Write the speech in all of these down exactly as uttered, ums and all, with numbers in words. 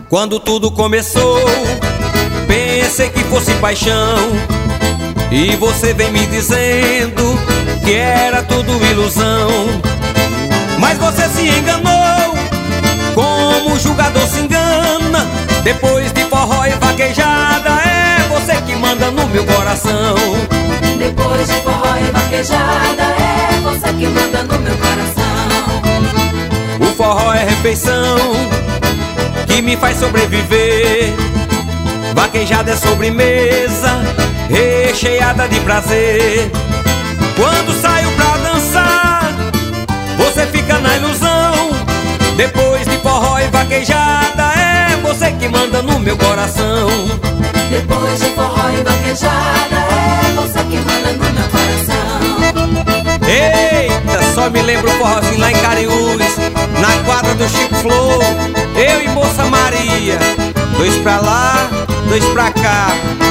Quando tudo começou, pensei que fosse paixão, e você vem me dizendo que era tudo ilusão. Mas você se enganou, como o jogador se engana. Depois de forró e vaquejada, é você que manda no meu coração. Depois de forró e vaquejada, é você que manda no meu coração. O forró é refeição que me faz sobreviver. Vaquejada é sobremesa recheada de prazer. Quando saio pra dançar, você fica na ilusão. Depois de forró e vaquejada, é você que manda no meu coração. Depois de forró e vaquejada, é você que manda no meu coração. Eita, só me lembro o forrozinho lá em Cariús, na quadra do Chico Flor, eu e Moça Maria, dois pra lá, dois pra cá.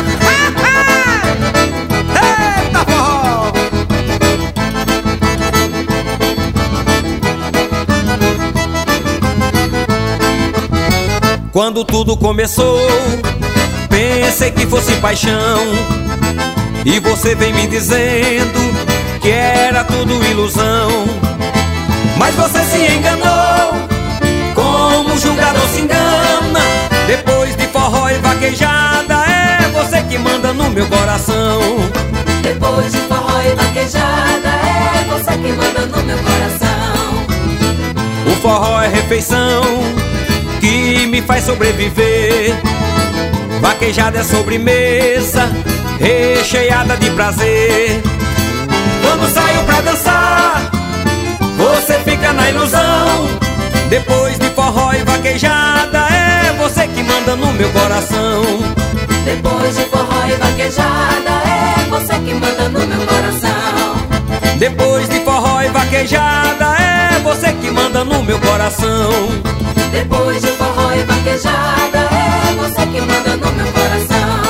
Eita, forró! Quando tudo começou, pensei que fosse paixão, e você vem me dizendo que era tudo ilusão. Mas você se enganou, como o jogador se engana. Depois de forró e vaquejada, é você que manda no meu coração. Depois de forró e vaquejada, é você que manda no meu coração. O forró é refeição que me faz sobreviver. Vaquejada é sobremesa recheada de prazer. Quando saio pra dançar, você fica na ilusão. Depois de forró e vaquejada, é você que manda no meu coração. Depois de forró e vaquejada, é você que manda no meu coração. Depois de forró e vaquejada, é você que manda no meu coração. Depois de forró e vaquejada, é você que manda no meu coração.